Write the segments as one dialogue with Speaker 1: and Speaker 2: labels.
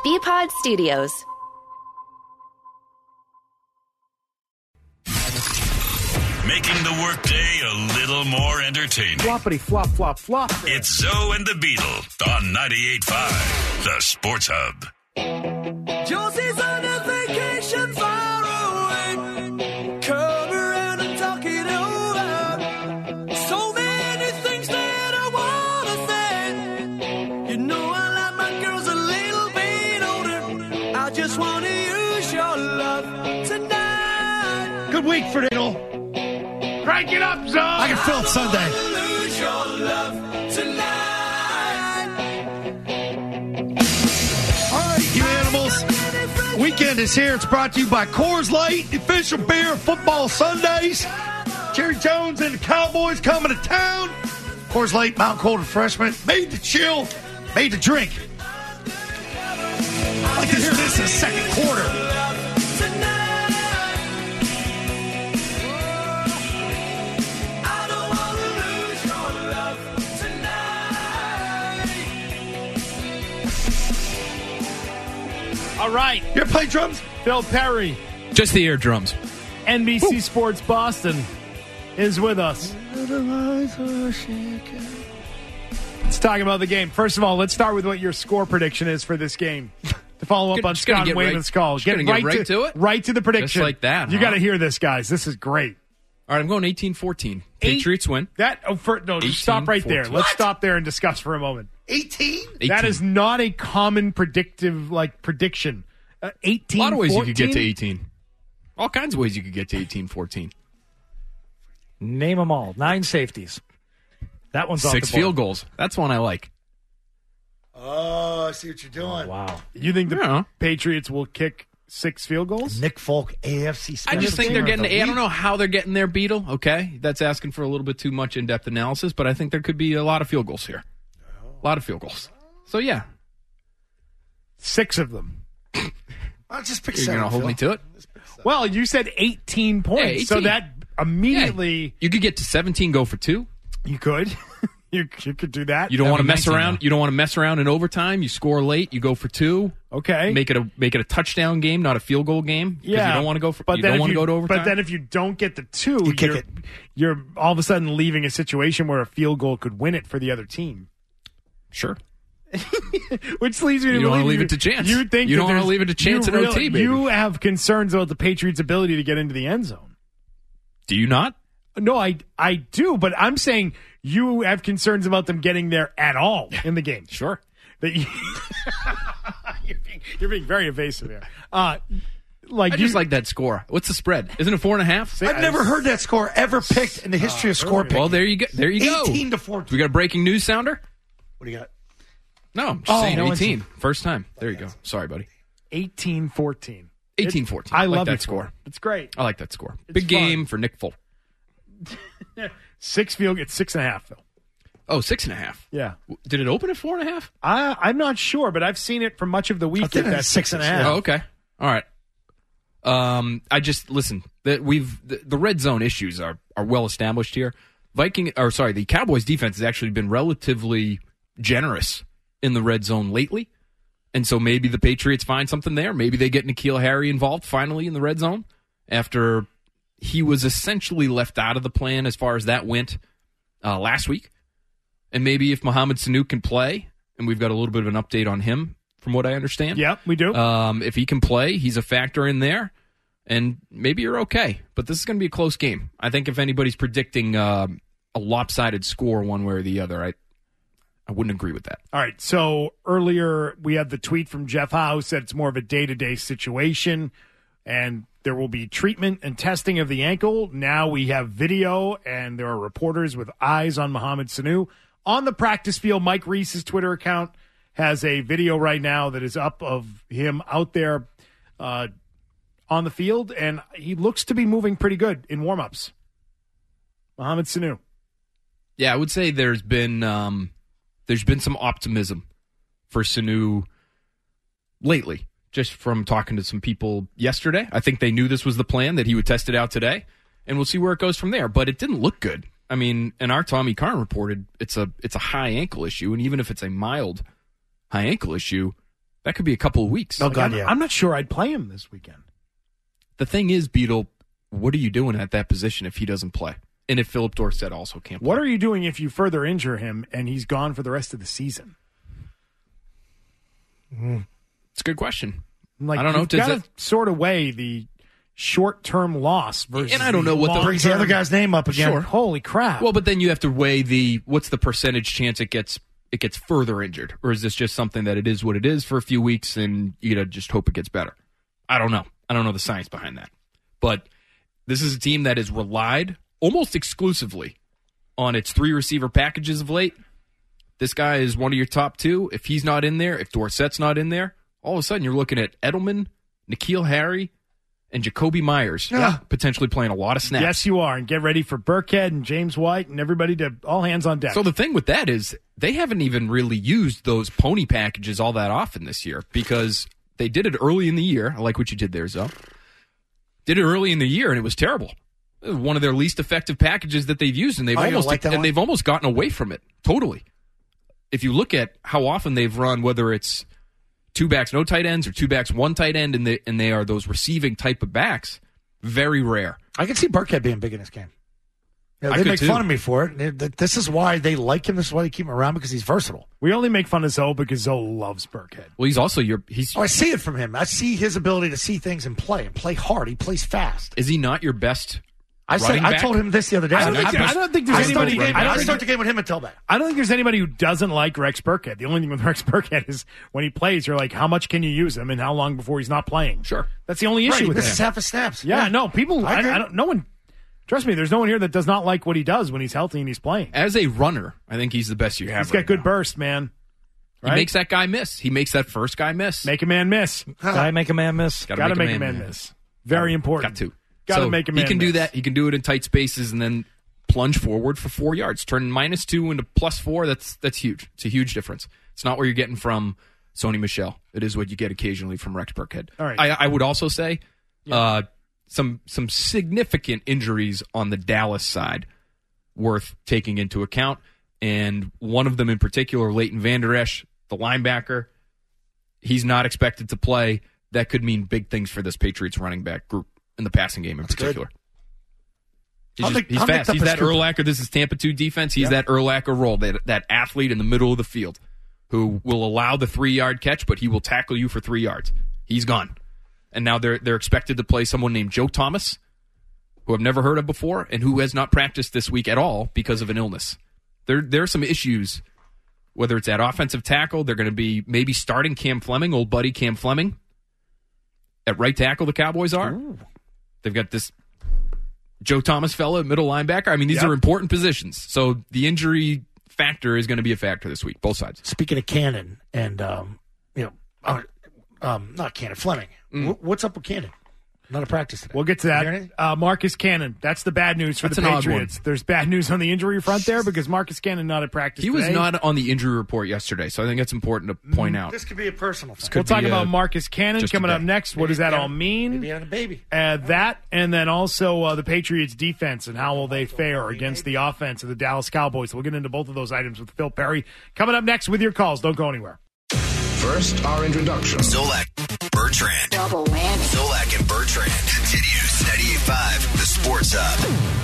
Speaker 1: BPod Studios.
Speaker 2: Making the workday a little more entertaining.
Speaker 3: Floppity flop, flop, flop.
Speaker 2: It's Zoe and the Beetle on 98.5, the Sports Hub.
Speaker 4: Josie's on a vacation far away. Come around and talk it over. So many things that I want to say. You know I like my girls a little bit older. I just want to use your love tonight.
Speaker 3: Good week for Diddle. Crank it up, Zoe.
Speaker 5: I can feel it Sunday.
Speaker 4: Lose your love tonight.
Speaker 5: All right, you animals. Weekend is here. It's brought to you by Coors Light, the official beer of football Sundays. Jerry Jones and the Cowboys coming to town. Coors Light, Mountain Cold Refreshment, made to chill, made to drink. I'd like to hear this in the second quarter.
Speaker 3: All right.
Speaker 5: You ever play drums?
Speaker 3: Phil Perry,
Speaker 6: Just the eardrums.
Speaker 3: NBC Sports Boston, is with us. Let's talk about the game. First of all, let's start with what your score prediction is for this game. To follow up on
Speaker 6: Just gonna
Speaker 3: Scott
Speaker 6: get
Speaker 3: Wayman's call.
Speaker 6: Get right to it?
Speaker 3: Right to the prediction.
Speaker 6: Just like that,
Speaker 3: You
Speaker 6: huh?
Speaker 3: got to hear this, guys. This is great.
Speaker 6: All right, I'm going 18-14. Patriots win.
Speaker 3: Stop right there.
Speaker 6: 18-14.
Speaker 3: Let's stop there and discuss for a moment.
Speaker 5: 18?
Speaker 6: 18.
Speaker 3: That is not a common prediction. 18.
Speaker 6: A lot of ways
Speaker 3: 14?
Speaker 6: you could get to 18. All kinds of ways you could get to 18-14.
Speaker 7: Name them all. 9 safeties. That one's off
Speaker 6: 6
Speaker 7: the board.
Speaker 6: field goals. That's one I like.
Speaker 5: Oh, I see what you're doing.
Speaker 7: Wow.
Speaker 3: You think the
Speaker 6: Yeah.
Speaker 3: Patriots will kick 6 field goals?
Speaker 5: Nick Folk, AFC
Speaker 6: I
Speaker 5: Special
Speaker 6: just think
Speaker 5: Teamer
Speaker 6: they're
Speaker 5: of
Speaker 6: getting.
Speaker 5: the
Speaker 6: I don't
Speaker 5: week.
Speaker 6: know how they're getting their Beetle. Okay, that's asking for a little bit too much in-depth analysis, but I think there could be a lot of field goals here. A lot of field goals. So yeah,
Speaker 3: 6 of them.
Speaker 5: I'll just pick
Speaker 6: you're
Speaker 5: 7.
Speaker 6: going to hold me to it.
Speaker 3: Well, you said 18 points,
Speaker 6: Yeah, 18.
Speaker 3: so that immediately
Speaker 6: You could get to 17, go for 2.
Speaker 3: you could. you could do that.
Speaker 6: You don't
Speaker 7: That'd
Speaker 6: want to
Speaker 7: be
Speaker 6: mess
Speaker 7: 19
Speaker 6: around.
Speaker 7: now.
Speaker 6: You don't want to mess around in overtime. You score late. You go for 2.
Speaker 3: Okay.
Speaker 6: Make it a touchdown game, not a field goal game. Because
Speaker 3: Yeah,
Speaker 6: you don't want to go for.
Speaker 3: But
Speaker 6: You
Speaker 3: then
Speaker 6: don't
Speaker 3: if
Speaker 6: want to go to overtime.
Speaker 3: But then if you don't get the 2,
Speaker 5: You kick it.
Speaker 3: You're all of a sudden leaving a situation where a field goal could win it for the other team.
Speaker 6: Sure.
Speaker 3: Which leads me to
Speaker 6: You don't wanna
Speaker 3: believe
Speaker 6: leave it to chance.
Speaker 3: You think
Speaker 6: You
Speaker 3: that
Speaker 6: don't wanna
Speaker 3: there's-
Speaker 6: leave it to chance
Speaker 3: you
Speaker 6: in OT, baby.
Speaker 3: You have concerns about the Patriots' ability to get into the end zone.
Speaker 6: Do you not?
Speaker 3: No, I do, but I'm saying you have concerns about them getting there at all in the game.
Speaker 6: Sure.
Speaker 3: That you, you're being very evasive here.
Speaker 6: I just like that score. What's the spread? Isn't it 4.5?
Speaker 5: I've never heard that score ever picked in the history of score picking.
Speaker 6: Well, there you go. There you go.
Speaker 5: 18-14.
Speaker 6: We got a breaking news sounder?
Speaker 5: What do you got?
Speaker 6: No, I'm just saying
Speaker 5: no,
Speaker 6: 18. First time. There you go. Sorry, buddy.
Speaker 3: 18-14.
Speaker 6: 18-14.
Speaker 3: I
Speaker 6: like
Speaker 3: love
Speaker 6: that
Speaker 3: you for
Speaker 6: score.
Speaker 3: it. It's great.
Speaker 6: I like that score.
Speaker 3: It's
Speaker 6: Big
Speaker 3: fun.
Speaker 6: game for Nick Folk.
Speaker 3: 6 field. It's 6.5 Phil.
Speaker 6: Oh, 6.5.
Speaker 3: Yeah,
Speaker 6: Did it open at 4.5?
Speaker 3: I'm not sure, but I've seen it for much of the week.
Speaker 5: think
Speaker 3: That's
Speaker 5: it's
Speaker 3: 6.5.
Speaker 6: Oh, okay. All right. I just listen. That the red zone issues are well established here. The Cowboys defense has actually been relatively generous in the red zone lately, and so maybe the Patriots find something there. Maybe they get N'Keal Harry involved finally in the red zone after he was essentially left out of the plan as far as that went last week. And maybe if Mohamed Sanu can play, and we've got a little bit of an update on him from what I understand.
Speaker 3: Yep, we do.
Speaker 6: If he can play, he's a factor in there, and maybe you're okay. But this is going to be a close game. I think if anybody's predicting a lopsided score one way or the other, I wouldn't agree with that.
Speaker 3: All right. So earlier we had the tweet from Jeff Howe said it's more of a day-to-day situation, and there will be treatment and testing of the ankle. Now we have video, and there are reporters with eyes on Mohamed Sanu on the practice field. Mike Reese's Twitter account has a video right now that is up of him out there on the field, and he looks to be moving pretty good in warmups. Mohamed Sanu.
Speaker 6: Yeah, I would say there's been some optimism for Sanu lately, just from talking to some people yesterday. I think they knew this was the plan, that he would test it out today, and we'll see where it goes from there. But it didn't look good. I mean, and our Tommy Karn reported it's a high ankle issue, and even if it's a mild high ankle issue, That could be a couple of weeks.
Speaker 5: Oh, God,
Speaker 3: I'm not sure I'd play him this weekend.
Speaker 6: The thing is, Beetle, what are you doing at that position if he doesn't play? And if Philip Dorsett also can't play?
Speaker 3: What are you doing if you further injure him and he's gone for the rest of the season?
Speaker 6: It's a good question.
Speaker 3: Like,
Speaker 6: I don't know.
Speaker 3: You've got to sort of weigh the short-term loss versus
Speaker 6: And I don't know what the-
Speaker 5: Brings the other guy's name up again.
Speaker 3: Sure. Holy crap.
Speaker 6: Well, but then you have to weigh what's the percentage chance it gets further injured, or is this just something that it is what it is for a few weeks and you gotta just hope it gets better? I don't know. I don't know the science behind that. But this is a team that has relied almost exclusively on its 3 receiver packages of late. This guy is one of your top 2. If he's not in there, if Dorsett's not in there, all of a sudden you're looking at Edelman, N'Keal Harry, and Jacoby Myers potentially playing a lot of snaps.
Speaker 3: Yes, you are. And get ready for Burkhead and James White and everybody to all hands on deck.
Speaker 6: So the thing with that is they haven't even really used those pony packages all that often this year because they did it early in the year. I like what you did there, Zoe. Did it early in the year, and it was terrible. It was one of their least effective packages that they've used, and they've they've almost gotten away from it totally. If you look at how often they've run, whether it's 2 backs, no tight ends, or 2 backs, 1 tight end, and they are those receiving type of backs, very rare.
Speaker 5: I can see Burkhead being big in this game.
Speaker 6: I
Speaker 5: They
Speaker 6: could
Speaker 5: make
Speaker 6: too.
Speaker 5: fun of me for it. This is why they like him. This is why they keep him around, because he's versatile.
Speaker 3: We only make fun of Zoe because Zoe loves Burkhead.
Speaker 6: Well, he's also he's.
Speaker 5: Oh, I see it from him. I see his ability to see things and play hard. He plays fast.
Speaker 6: Is he not your best?
Speaker 5: I
Speaker 6: back?
Speaker 5: told him this the other day.
Speaker 3: I don't think there's anybody.
Speaker 5: I start the game with him and tailback.
Speaker 3: I don't think there's anybody who doesn't like Rex Burkhead. The only thing with Rex Burkhead is when he plays, you're like, how much can you use him and how long before he's not playing?
Speaker 6: Sure.
Speaker 3: That's the only issue with
Speaker 5: This
Speaker 3: him.
Speaker 5: is half his snaps.
Speaker 3: Yeah, no, people.
Speaker 5: I agree.
Speaker 3: I don't. No one. Trust me, there's no one here that does not like what he does when he's healthy and he's playing.
Speaker 6: As a runner, I think he's the best you have.
Speaker 3: He's got
Speaker 6: right
Speaker 3: good
Speaker 6: now.
Speaker 3: burst, man.
Speaker 6: He makes that guy miss. He makes that first guy miss.
Speaker 3: Make a man miss.
Speaker 7: Gotta make a man miss.
Speaker 3: Got to make a man miss. Very important.
Speaker 6: Got to.
Speaker 3: Got to
Speaker 6: So
Speaker 3: make a man
Speaker 6: He can
Speaker 3: miss.
Speaker 6: do that. He can do it in tight spaces and then plunge forward for 4 yards. Turn -2 into +4. That's huge. It's a huge difference. It's not what you're getting from Sony Michel. It is what you get occasionally from Rex Burkhead.
Speaker 3: All right.
Speaker 6: I would also say some significant injuries on the Dallas side worth taking into account. And one of them in particular, Leighton Vander Esch, the linebacker, he's not expected to play. That could mean big things for this Patriots running back group in the passing game in particular. He's
Speaker 5: I'll
Speaker 6: fast.
Speaker 5: make
Speaker 6: He's
Speaker 5: that
Speaker 6: that
Speaker 5: Cooper.
Speaker 6: Urlacher. This is Tampa 2 defense. He's that Urlacher role, that athlete in the middle of the field who will allow the 3-yard catch, but he will tackle you for 3 yards. He's gone. And now they're expected to play someone named Joe Thomas, who I've never heard of before, and who has not practiced this week at all because of an illness. There are some issues, whether it's at offensive tackle. They're going to be maybe starting Cam Fleming, old buddy Cam Fleming. At right tackle, the Cowboys are. Ooh. They've got this Joe Thomas fella at middle linebacker. I mean, these are important positions. So the injury factor is going to be a factor this week, both sides.
Speaker 5: Speaking of Cannon and, not Cannon, Fleming. What's up with Cannon? Not a practice today.
Speaker 3: We'll get to that. Marcus Cannon. That's the bad news for the Patriots. There's bad news on the injury front there because Marcus Cannon not at practice
Speaker 6: He was
Speaker 3: today.
Speaker 6: not on the injury report yesterday, so I think that's important to point out.
Speaker 5: This could be a personal thing.
Speaker 3: We'll talk about Marcus Cannon coming up next. What does that all mean?
Speaker 5: Maybe having a baby.
Speaker 3: That, and then also the Patriots defense and how will they fare against the offense of the Dallas Cowboys. We'll get into both of those items with Phil Perry. Coming up next with your calls. Don't go anywhere.
Speaker 1: First, our introduction.
Speaker 2: Zolak, Bertrand.
Speaker 8: Double whammy.
Speaker 2: Zolak and Bertrand. Continues 98.5, the Sports Hub.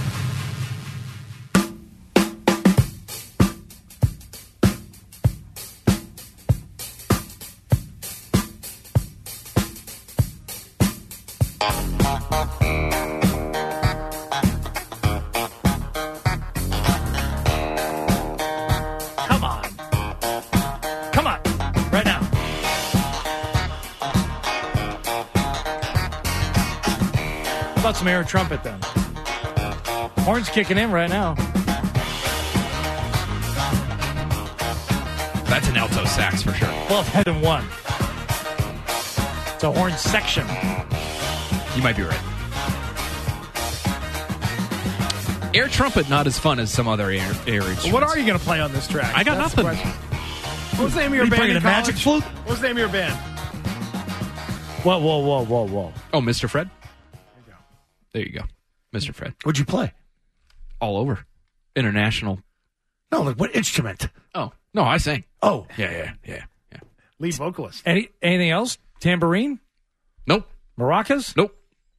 Speaker 7: Come on. Come on. Right now. How about some air trumpet then? Horn's kicking in right now.
Speaker 6: That's an alto sax for sure.
Speaker 7: Well, head and one. It's a horn section.
Speaker 6: You might be right. Air trumpet not as fun as some other air instruments.
Speaker 3: What are you going to play on this track?
Speaker 6: I got
Speaker 3: That's the
Speaker 6: nothing.
Speaker 3: question. What was the name of your
Speaker 5: You
Speaker 3: band
Speaker 5: bringing
Speaker 3: in
Speaker 5: a magic
Speaker 3: college?
Speaker 5: flute?
Speaker 3: What was the name of your band?
Speaker 7: Whoa.
Speaker 6: Oh, Mr. Fred? There you go. Mr. Fred.
Speaker 5: What'd you play?
Speaker 6: All over. International.
Speaker 5: No, like what instrument?
Speaker 6: Oh, no, I sang.
Speaker 5: Oh.
Speaker 6: Yeah.
Speaker 3: lead vocalist.
Speaker 7: Anything else? Tambourine?
Speaker 6: Nope.
Speaker 7: Maracas?
Speaker 6: Nope.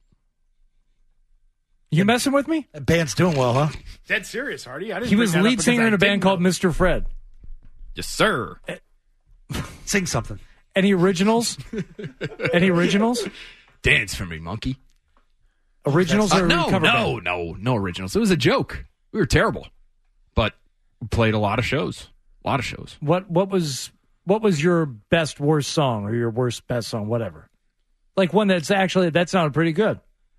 Speaker 7: You messing with me?
Speaker 5: That band's doing well, huh?
Speaker 3: Dead serious, Hardy. I didn't
Speaker 7: He
Speaker 3: bring
Speaker 7: was
Speaker 3: that up
Speaker 7: lead
Speaker 3: because
Speaker 7: singer
Speaker 3: I
Speaker 7: in a band
Speaker 3: didn't
Speaker 7: called
Speaker 3: know.
Speaker 7: Mr. Fred.
Speaker 6: Yes, sir.
Speaker 5: Sing something.
Speaker 7: Any originals? Any originals?
Speaker 6: Dance for me, monkey.
Speaker 7: Originals or
Speaker 6: No
Speaker 7: cover band?
Speaker 6: originals. It was a joke. We were terrible, but we played a lot of shows.
Speaker 7: What was your best worst song or your worst best song, whatever? Like one that sounded pretty good.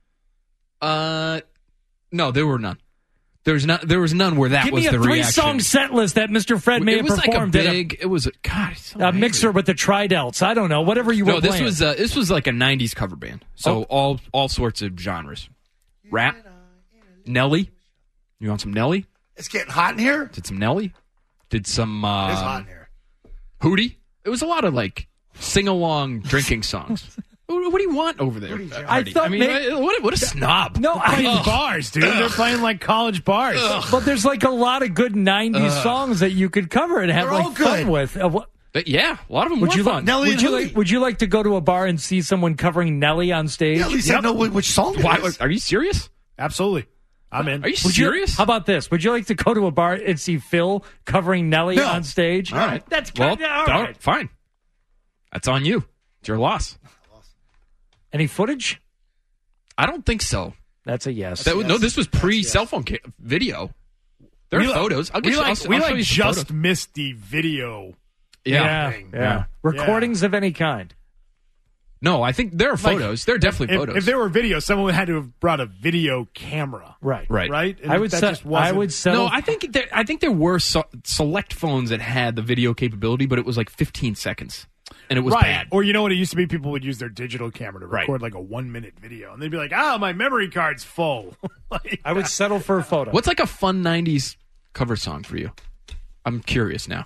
Speaker 6: No, there were none. There was none where that
Speaker 7: Give
Speaker 6: was
Speaker 7: me
Speaker 6: the
Speaker 7: a
Speaker 6: reaction.
Speaker 7: 3-song set list that Mr. Fred may
Speaker 6: It
Speaker 7: have
Speaker 6: was like
Speaker 7: performed.
Speaker 6: a big. It was a God. It's so
Speaker 7: a
Speaker 6: angry.
Speaker 7: mixer with the Tridelts. I don't know. Whatever you were
Speaker 6: No, this
Speaker 7: playing.
Speaker 6: was like a '90s cover band. So all sorts of genres. Rap. Nelly. You want some Nelly?
Speaker 5: It's getting hot in here.
Speaker 6: Did some Nelly. Did some
Speaker 5: It's hot in here.
Speaker 6: Hootie. It was a lot of like sing along drinking songs. What do you want over there? Hardy?
Speaker 7: thought
Speaker 6: what a snob.
Speaker 7: No,
Speaker 3: Playing bars, dude. They're playing like college bars.
Speaker 7: but there's like a lot of good 90s songs that you could cover and have
Speaker 5: They're all
Speaker 7: like fun
Speaker 5: good.
Speaker 7: with.
Speaker 6: Yeah, a lot of them
Speaker 7: Would
Speaker 6: were
Speaker 7: you
Speaker 6: fun.
Speaker 5: Nelly and
Speaker 7: would you like to go to a bar and see someone covering Nelly on stage?
Speaker 5: Yeah, at least I know which song it
Speaker 6: Why,
Speaker 5: is.
Speaker 6: are you serious?
Speaker 3: Absolutely. I'm in.
Speaker 6: Are you
Speaker 7: Would you-
Speaker 6: serious?
Speaker 7: how about this? Would you like to go to a bar and see Phil covering Nelly
Speaker 5: No.
Speaker 7: on stage?
Speaker 6: All right.
Speaker 7: That's
Speaker 6: Well,
Speaker 7: kind of all right.
Speaker 6: fine. That's on you. It's your loss.
Speaker 7: Any footage?
Speaker 6: I don't think so.
Speaker 7: That's a yes.
Speaker 6: No, this was pre-cell phone video. There are
Speaker 3: We like-
Speaker 6: photos. I'll get
Speaker 3: we
Speaker 6: you.
Speaker 3: like,
Speaker 6: I'll
Speaker 3: we
Speaker 6: show
Speaker 3: like
Speaker 6: you some
Speaker 3: just
Speaker 6: photos.
Speaker 3: missed the video.
Speaker 6: Yeah.
Speaker 7: yeah. Recordings of any kind.
Speaker 6: No, I think there are photos. There are definitely
Speaker 3: If,
Speaker 6: photos.
Speaker 3: if there were videos, someone had to have brought a video camera.
Speaker 7: Right.
Speaker 3: Right? And
Speaker 7: I would
Speaker 3: that
Speaker 7: set,
Speaker 3: just wasn't-
Speaker 7: I would settle.
Speaker 6: No, I think there were select phones that had the video capability, but it was like 15 seconds, and it was
Speaker 3: Right.
Speaker 6: bad.
Speaker 3: Or you know what it used to be? People would use their digital camera to
Speaker 6: Right.
Speaker 3: record like a 1-minute video. And they'd be like, my memory card's full. Like,
Speaker 7: I would settle for a photo.
Speaker 6: What's like a fun 90s cover song for you? I'm curious now.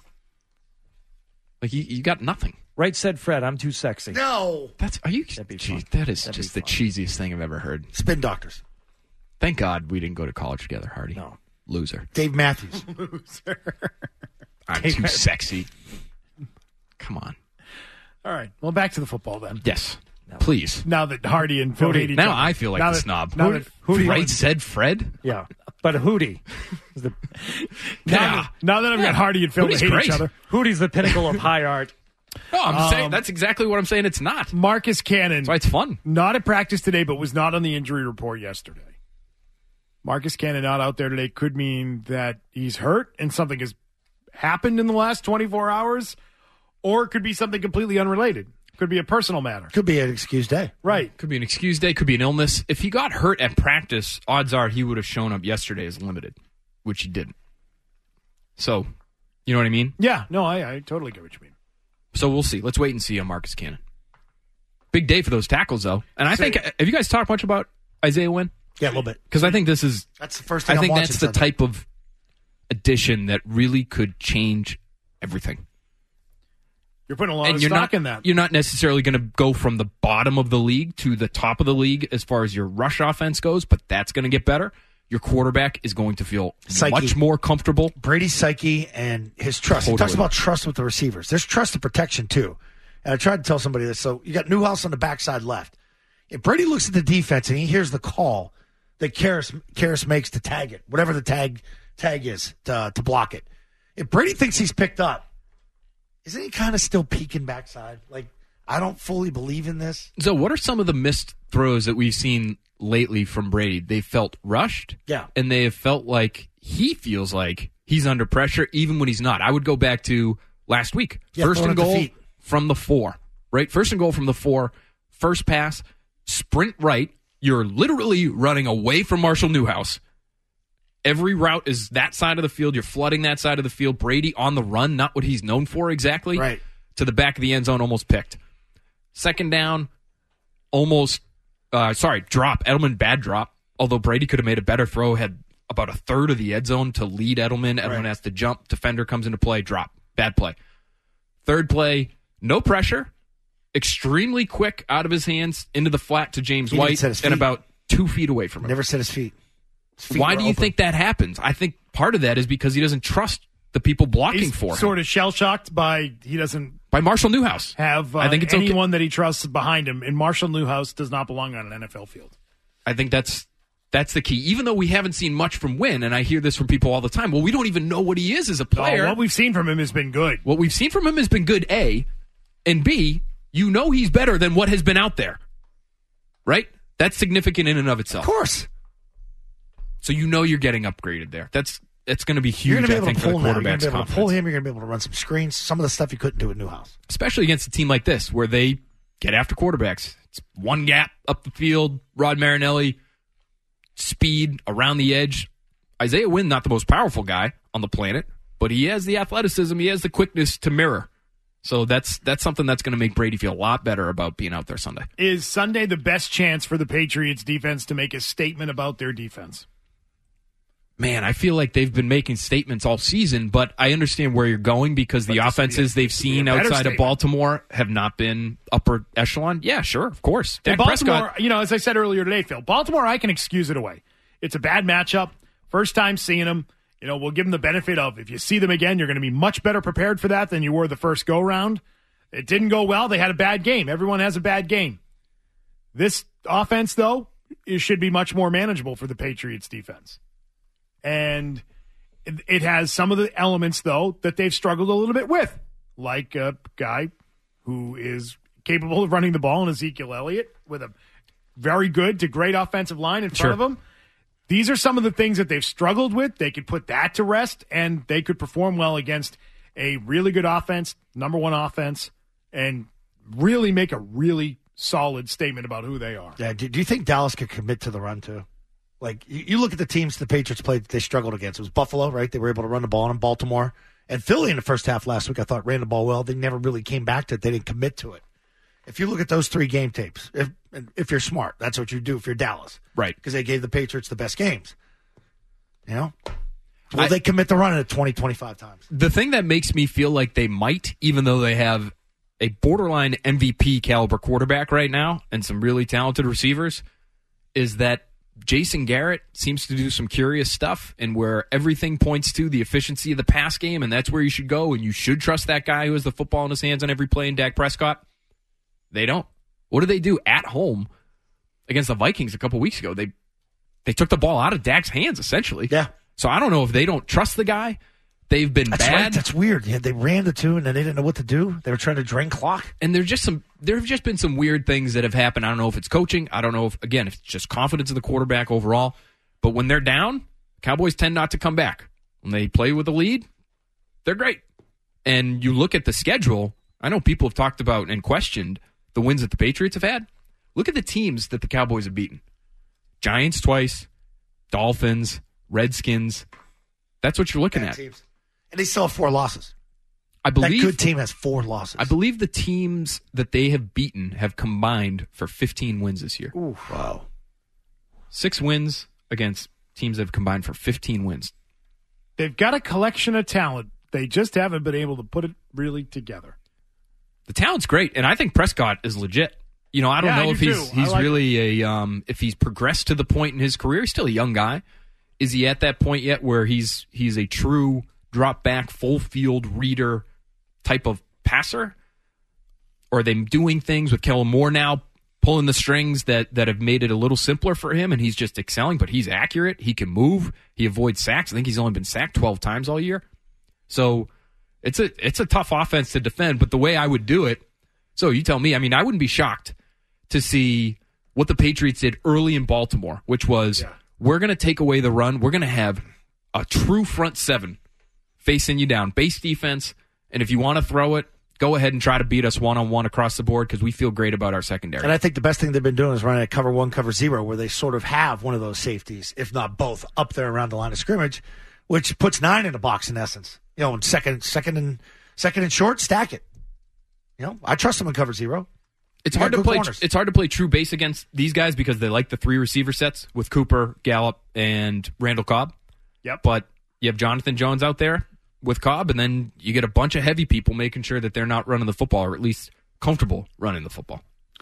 Speaker 6: Like you got nothing.
Speaker 7: Right said Fred, I'm too sexy.
Speaker 5: No.
Speaker 6: Are you?
Speaker 7: be
Speaker 6: Gee,
Speaker 7: fun.
Speaker 6: that is
Speaker 7: That'd
Speaker 6: just
Speaker 7: be
Speaker 6: the
Speaker 7: fun.
Speaker 6: cheesiest thing I've ever heard.
Speaker 5: Spin Doctors.
Speaker 6: Thank God we didn't go to college together, Hardy.
Speaker 7: No.
Speaker 6: Loser.
Speaker 5: Dave Matthews.
Speaker 6: I'm too sexy. Come on.
Speaker 3: all right. Well, back to the football then.
Speaker 6: Yes. Please.
Speaker 3: Now that Hardy and Phil hate each
Speaker 6: Now
Speaker 3: other.
Speaker 6: I feel like
Speaker 3: Now
Speaker 6: the
Speaker 3: that-
Speaker 6: snob.
Speaker 3: Now that Hootie
Speaker 6: Right said Fred?
Speaker 7: Yeah. But Hootie. is the,
Speaker 6: Yeah.
Speaker 3: Now that I've got Hardy and Phil
Speaker 6: Hootie's
Speaker 3: that hate
Speaker 6: great.
Speaker 3: each other.
Speaker 7: Hootie's the pinnacle of high art.
Speaker 6: No, I'm saying that's exactly what I'm saying. It's not.
Speaker 3: Marcus Cannon,
Speaker 6: That's why it's fun.
Speaker 3: not at practice today, but was not on the injury report yesterday. Marcus Cannon not out there today could mean that he's hurt and something has happened in the last 24 hours, or it could be something completely unrelated. Could be a personal matter.
Speaker 5: Could be an excused day.
Speaker 3: Right.
Speaker 6: Could be an excuse day. Could be an illness. If he got hurt at practice, odds are he would have shown up yesterday as limited, which he didn't. So, you know what I mean?
Speaker 3: Yeah. No, I totally get what you mean.
Speaker 6: So we'll see. Let's wait and see on Marcus Cannon. Big day for those tackles, though. And I think, have you guys talked much about Isaiah Wynn?
Speaker 5: Yeah, a little bit.
Speaker 6: Because I think this is,
Speaker 5: That's the first thing
Speaker 6: I think
Speaker 5: I'm
Speaker 6: that's
Speaker 5: watching
Speaker 6: the
Speaker 5: Sunday.
Speaker 6: type of addition that really could change everything.
Speaker 3: You're putting a lot of
Speaker 6: you're
Speaker 3: stock
Speaker 6: not
Speaker 3: in that.
Speaker 6: You're not necessarily going to go from the bottom of the league to the top of the league as far as your rush offense goes, but that's going to get better. Your quarterback is going to feel
Speaker 5: Psyche.
Speaker 6: much more comfortable.
Speaker 5: Brady's psyche and his trust. He
Speaker 6: Totally.
Speaker 5: talks about trust with the receivers. There's trust and protection, too. And I tried to tell somebody this. So you got Newhouse on the backside left. If Brady looks at the defense and he hears the call that Karras makes to tag it, whatever the tag is, to block it. If Brady thinks he's picked up, isn't he kind of still peeking backside? Like, I don't fully believe in this.
Speaker 6: So, what are some of the missed throws that we've seen lately from Brady? They felt rushed.
Speaker 5: Yeah.
Speaker 6: And they have felt like he feels like he's under pressure even when he's not. I would go back to last week.
Speaker 5: Yeah,
Speaker 6: First
Speaker 5: throwing
Speaker 6: and
Speaker 5: at the
Speaker 6: goal
Speaker 5: feet.
Speaker 6: from the 4, right? First and goal from the 4. First pass, sprint right. You're literally running away from Marshall Newhouse. Every route is that side of the field. You're flooding that side of the field. Brady on the run, not what he's known for exactly.
Speaker 5: Right.
Speaker 6: To the back of the end zone, almost picked. Second down, drop. Edelman, bad drop. Although Brady could have made a better throw, had about a third of the end zone to lead Edelman. Edelman has to jump. Defender comes into play, drop. Bad play. Third play, no pressure. Extremely quick out of his hands into the flat to James
Speaker 5: He didn't
Speaker 6: White
Speaker 5: set his
Speaker 6: and
Speaker 5: feet.
Speaker 6: about 2 feet away from him.
Speaker 5: Never set his feet. His feet
Speaker 6: Why
Speaker 5: were
Speaker 6: do you
Speaker 5: open.
Speaker 6: think that happens? I think part of that is because he doesn't trust the people blocking
Speaker 3: He's
Speaker 6: for him.
Speaker 3: sort of shell shocked by he doesn't
Speaker 6: by Marshall Newhouse.
Speaker 3: Have
Speaker 6: I think it's
Speaker 3: anyone that he trusts behind him, and Marshall Newhouse does not belong on an NFL field.
Speaker 6: I think that's the key. Even though we haven't seen much from Wynn, and I hear this from people all the time, well, we don't even know what he is as a player.
Speaker 3: What we've seen from him has been good.
Speaker 6: What we've seen from him has been good, A, and B, you know he's better than what has been out there. Right? That's significant in and of itself.
Speaker 5: Of course.
Speaker 6: So you know you're getting upgraded there. It's going to be huge,
Speaker 5: You're going to be
Speaker 6: I
Speaker 5: able
Speaker 6: think,
Speaker 5: to
Speaker 6: for the
Speaker 5: pull him. You're going
Speaker 6: quarterback's
Speaker 5: to be able to
Speaker 6: confidence.
Speaker 5: pull him. You're going to be able to run some screens, some of the stuff you couldn't do at Newhouse.
Speaker 6: Especially against a team like this where they get after quarterbacks. It's one gap up the field, Rod Marinelli, speed around the edge. Isaiah Wynn, not the most powerful guy on the planet, but he has the athleticism, he has the quickness to mirror. So that's something that's going to make Brady feel a lot better about being out there Sunday.
Speaker 3: Is Sunday the best chance for the Patriots defense to make a statement about their defense?
Speaker 6: Man, I feel like they've been making statements all season, but I understand where you're going because the offenses they've seen outside of Baltimore have not been upper echelon. Yeah, sure, of course. Dak
Speaker 3: Baltimore,
Speaker 6: Prescott,
Speaker 3: as I said earlier today, Phil, Baltimore, I can excuse it away. It's a bad matchup. First time seeing them. We'll give them the benefit of if you see them again, you're going to be much better prepared for that than you were the first go-round. It didn't go well. They had a bad game. Everyone has a bad game. This offense, though, it should be much more manageable for the Patriots defense. And it has some of the elements, though, that they've struggled a little bit with, like a guy who is capable of running the ball in Ezekiel Elliott with a very good to great offensive line in front of him. These are some of the things that they've struggled with. They could put that to rest, and they could perform well against a really good offense, number one offense, and really make a really solid statement about who they are.
Speaker 5: Yeah. Do you think Dallas could commit to the run, too? Like, you look at the teams the Patriots played that they struggled against. It was Buffalo, right? They were able to run the ball on Baltimore. And Philly in the first half last week, I thought, ran the ball well. They never really came back to it. They didn't commit to it. If you look at those three game tapes, if you're smart, that's what you do if you're Dallas.
Speaker 6: Right.
Speaker 5: Because they gave the Patriots the best games. Will they commit to running it 20, 25 times?
Speaker 6: The thing that makes me feel like they might, even though they have a borderline MVP caliber quarterback right now and some really talented receivers, is that Jason Garrett seems to do some curious stuff, and where everything points to the efficiency of the pass game, and that's where you should go, and you should trust that guy who has the football in his hands on every play in Dak Prescott. They don't. What do they do at home against the Vikings a couple weeks ago? They took the ball out of Dak's hands, essentially.
Speaker 5: Yeah.
Speaker 6: So I don't know if they don't trust the guy. They've been
Speaker 5: That's
Speaker 6: bad.
Speaker 5: right. That's weird. Yeah, they ran the two, and then they didn't know what to do. They were trying to drain clock.
Speaker 6: And there have just been some weird things that have happened. I don't know if it's coaching. I don't know if it's just confidence in the quarterback overall. But when they're down, Cowboys tend not to come back. When they play with a lead, they're great. And you look at the schedule, I know people have talked about and questioned the wins that the Patriots have had. Look at the teams that the Cowboys have beaten. Giants twice, Dolphins, Redskins. That's what you're looking at.
Speaker 5: Teams. And they still have 4 losses.
Speaker 6: I believe
Speaker 5: that good team has 4 losses.
Speaker 6: I believe the teams that they have beaten have combined for 15 wins this year.
Speaker 5: Ooh, wow.
Speaker 6: 6 wins against teams that have combined for 15 wins.
Speaker 3: They've got a collection of talent. They just haven't been able to put it really together.
Speaker 6: The talent's great, and I think Prescott is legit. I don't know if he's really if he's progressed to the point in his career. He's still a young guy. Is he at that point yet where he's a true drop back, full field reader type of passer? Or are they doing things with Kellen Moore now, pulling the strings that have made it a little simpler for him, and he's just excelling, but he's accurate. He can move. He avoids sacks. I think he's only been sacked 12 times all year. So it's a tough offense to defend, but the way I would do it, so you tell me, I wouldn't be shocked to see what the Patriots did early in Baltimore, which was we're going to take away the run. We're going to have a true front 7 facing you down, base defense, and if you want to throw it, go ahead and try to beat us one-on-one across the board because we feel great about our secondary.
Speaker 5: And I think the best thing they've been doing is running a cover 1, cover 0, where they sort of have one of those safeties, if not both, up there around the line of scrimmage, which puts 9 in the box in essence. And second and short, stack it. I trust them in cover 0.
Speaker 6: It's hard to play. It's hard to play true base against these guys because they like the 3 receiver sets with Cooper, Gallup, and Randall Cobb.
Speaker 3: Yep.
Speaker 6: But you have Jonathan Jones out there with Cobb, and then you get a bunch of heavy people making sure that they're not running the football, or at least comfortable running the football.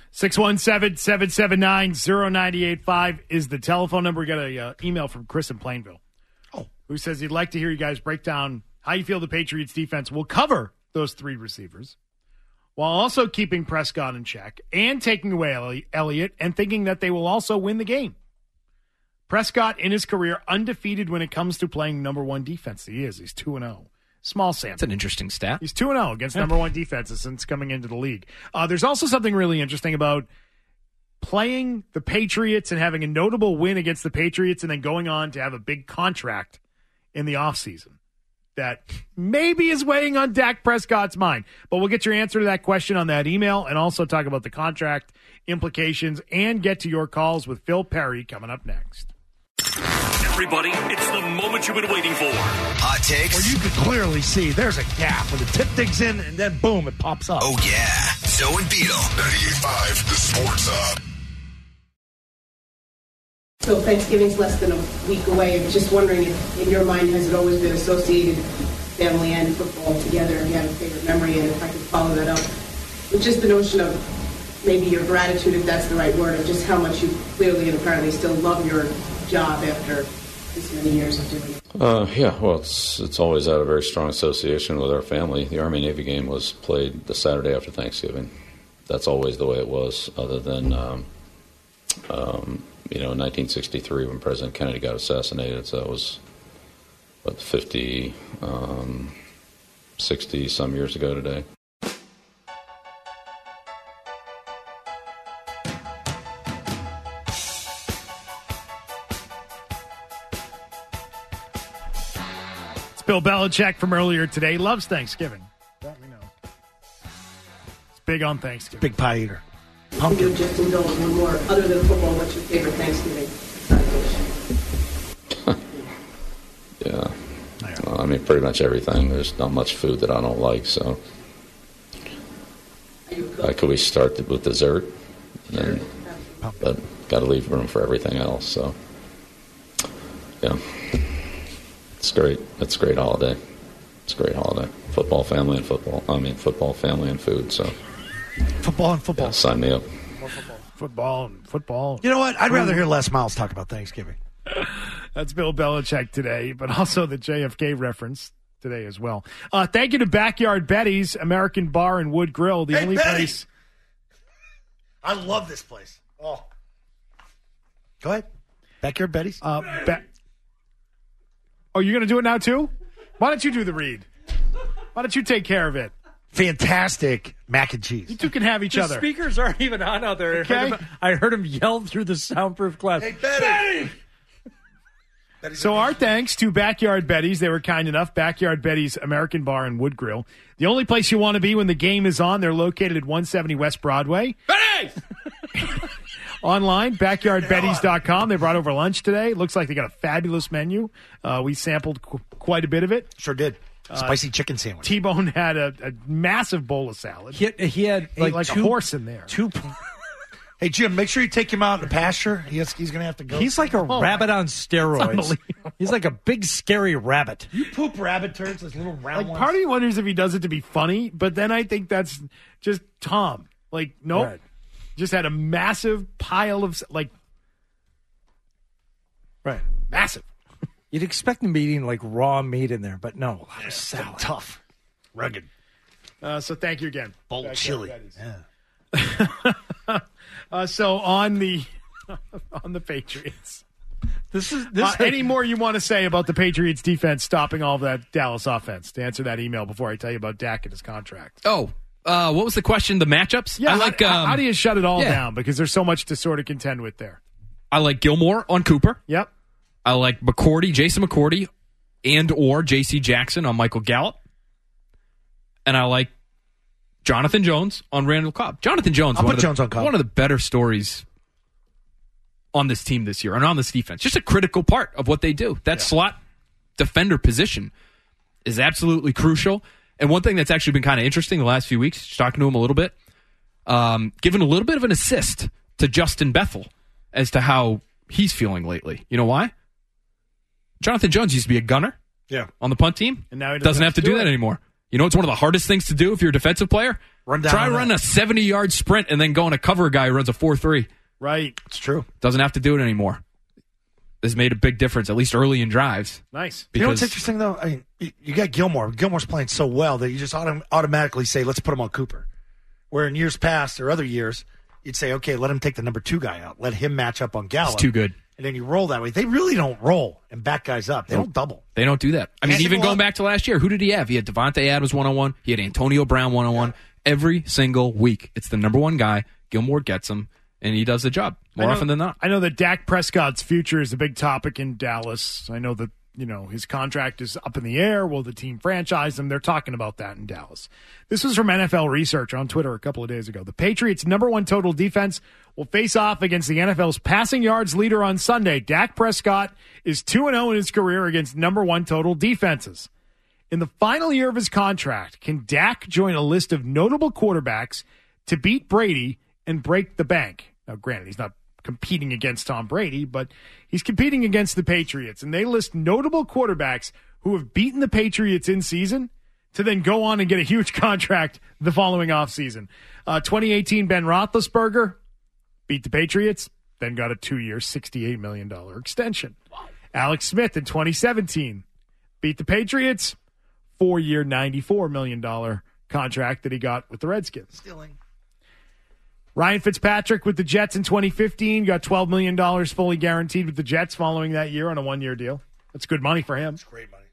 Speaker 3: 617-779-0985 is the telephone number. We got an email from Chris in Plainville, who says he'd like to hear you guys break down how you feel the Patriots defense will cover those 3 receivers. while also keeping Prescott in check and taking away Elliott and thinking that they will also win the game. Prescott, in his career, undefeated when it comes to playing number one defense. He is. He's 2-0. Small sample.
Speaker 6: That's an interesting stat.
Speaker 3: He's 2-0 against number one defenses since coming into the league. There's also something really interesting about playing the Patriots and having a notable win against the Patriots and then going on to have a big contract in the offseason that maybe is weighing on Dak Prescott's mind. But we'll get your answer to that question on that email and also talk about the contract implications and get to your calls with Phil Perry coming up next.
Speaker 8: Everybody, it's the moment you've been waiting for.
Speaker 9: Hot takes.
Speaker 5: Where you can clearly see there's a gap when the tip digs in and then boom, it pops up.
Speaker 9: Oh, yeah. Zoe and Beetle.
Speaker 1: 98.5 The Sports Hub.
Speaker 10: So Thanksgiving's less than a week away. I'm just wondering if, in your mind, has it always been associated family and football together? If you have a favorite memory, and if I could follow that up with just the notion of maybe your gratitude, if that's the right word, of just how much you clearly and apparently still love your job after this many years of doing it.
Speaker 11: Yeah, well, it's always had a very strong association with our family. The Army-Navy game was played the Saturday after Thanksgiving. That's always the way it was, other than, in 1963 when President Kennedy got assassinated. So that was, 60-some years ago today.
Speaker 3: Bill Belichick from earlier today loves Thanksgiving. Let me know. It's big on Thanksgiving.
Speaker 5: Big pie eater.
Speaker 10: Pumpkin. You just indulge one more. Other than football, what's your favorite Thanksgiving dish?
Speaker 11: Yeah. Pretty much everything. There's not much food that I don't like, so could we start with dessert? But got to leave room for everything else, so yeah. It's great. It's a great holiday. It's a great holiday. Football, family, and football. Football, family, and food. So,
Speaker 5: football and football.
Speaker 11: Yeah, sign me up.
Speaker 3: More football and football.
Speaker 5: You know what? I'd rather hear Les Miles talk about Thanksgiving.
Speaker 3: That's Bill Belichick today, but also the JFK reference today as well. Thank you to Backyard Betty's American Bar and Wood Grill, the only
Speaker 5: Betty.
Speaker 3: place.
Speaker 5: I love this place. Oh, go ahead. Backyard Betty's.
Speaker 3: Oh, you're going to do it now, too? Why don't you do the read? Why don't you take care of it?
Speaker 5: Fantastic mac and cheese.
Speaker 3: You two can have each other.
Speaker 7: The speakers aren't even on out there.
Speaker 3: Okay.
Speaker 7: I heard him yell through the soundproof glass.
Speaker 5: Hey, Betty!
Speaker 3: So our thanks to Backyard Betty's. They were kind enough. Backyard Betty's American Bar and Wood Grill. The only place you want to be when the game is on. They're located at 170 West Broadway.
Speaker 6: Betty's!
Speaker 3: Online, backyardbettys.com. They brought over lunch today. Looks like they got a fabulous menu. We sampled quite a bit of it.
Speaker 5: Sure did. Spicy chicken sandwich.
Speaker 3: T-Bone had a massive bowl of salad.
Speaker 7: He had
Speaker 3: like
Speaker 7: two,
Speaker 3: a horse in there.
Speaker 5: Hey, Jim, make sure you take him out in the pasture. He's going to have to go.
Speaker 7: He's like a rabbit on steroids. He's like a big, scary rabbit.
Speaker 5: You poop rabbit turds, those little round ones.
Speaker 3: Part of me wonders if he does it to be funny, but then I think that's just Tom. Nope.
Speaker 7: Right.
Speaker 3: Just had a massive pile of, massive.
Speaker 7: You'd expect him to be eating raw meat in there, but no, a lot of salad.
Speaker 5: Tough. Rugged.
Speaker 3: So thank you again.
Speaker 5: Bold chili.
Speaker 3: Yeah. So on the Patriots.
Speaker 7: This
Speaker 3: any more you want to say about the Patriots defense stopping all of that Dallas offense? To answer that email before I tell you about Dak and his contract.
Speaker 6: Oh, what was the question? The matchups?
Speaker 3: Yeah,
Speaker 6: I like.
Speaker 3: How do you shut it all down? Because there's so much to sort of contend with there.
Speaker 6: I like Gilmore on Cooper.
Speaker 3: Yep.
Speaker 6: I like Jason McCourty, and or J.C. Jackson on Michael Gallup. And I like Jonathan Jones on Randall Cobb. Jonathan Jones, one of the better stories on this team this year and on this defense. Just a critical part of what they do. That slot defender position is absolutely crucial. And one thing that's actually been kind of interesting the last few weeks, just talking to him a little bit, giving a little bit of an assist to Justin Bethel as to how he's feeling lately. You know why? Jonathan Jones used to be a gunner on the punt team.
Speaker 3: And now he
Speaker 6: doesn't have to do that anymore. You know, it's one of the hardest things to do if you're a defensive player. Try run a 70-yard sprint and then go and cover a guy who runs a 4.3.
Speaker 3: Right.
Speaker 5: It's true.
Speaker 6: Doesn't have to do it anymore. This made a big difference, at least early in drives.
Speaker 3: Nice.
Speaker 5: You know what's interesting, though? You got Gilmore. Gilmore's playing so well that you just automatically say, let's put him on Cooper. Where in years past or other years, you'd say, okay, let him take the number 2 guy out. Let him match up on Gallup.
Speaker 6: It's too good.
Speaker 5: And then you roll that way. They really don't roll and back guys up. They don't double.
Speaker 6: They don't do that. I mean,
Speaker 5: Can't
Speaker 6: even
Speaker 5: go
Speaker 6: going
Speaker 5: up.
Speaker 6: back to last year, who did he have? He had Devontae Adams one-on-one. He had Antonio Brown one-on-one. Every single week, it's the number 1 guy. Gilmore gets him, and he does the job more often than not.
Speaker 3: I know that Dak Prescott's future is a big topic in Dallas. I know that, his contract is up in the air. Will the team franchise him? They're talking about that in Dallas. This was from NFL Research on Twitter a couple of days ago. The Patriots' number 1 total defense will face off against the NFL's passing yards leader on Sunday. Dak Prescott is 2-0 in his career against number 1 total defenses. In the final year of his contract, can Dak join a list of notable quarterbacks to beat Brady and break the bank? Now, granted, he's not competing against Tom Brady, but he's competing against the Patriots, and they list notable quarterbacks who have beaten the Patriots in season to then go on and get a huge contract the following offseason. 2018 Ben Roethlisberger beat the Patriots, then got a 2-year, $68 million extension. Wow. Alex Smith in 2017 beat the Patriots, 4-year, $94 million contract that he got with the Redskins.
Speaker 5: Stealing.
Speaker 3: Ryan Fitzpatrick with the Jets in 2015 got $12 million fully guaranteed with the Jets following that year on a 1-year deal. That's good money for him.
Speaker 5: That's great money.